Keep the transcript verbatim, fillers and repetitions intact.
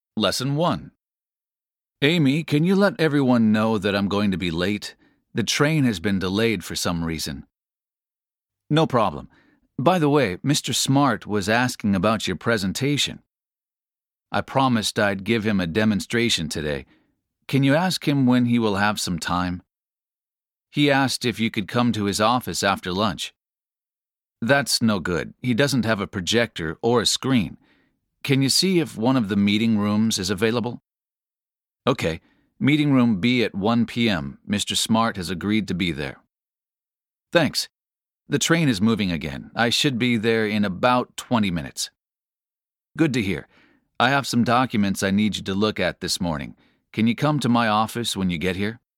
Lesson one. Amy, can you let everyone know that I'm going to be late? The train has been delayed for some reason. No problem. By the way, Mister Smart was asking about your presentation. I promised I'd give him a demonstration today. Can you ask him when he will have some time? He asked if you could come to his office after lunch. That's no good. He doesn't have a projector or a screen. Can you see if one of the meeting rooms is available? Okay, meeting room B at one p.m. Mister Smart has agreed to be there. Thanks. The train is moving again. I should be there in about twenty minutes. Good to hear. I have some documents I need you to look at this morning. Can you come to my office when you get here?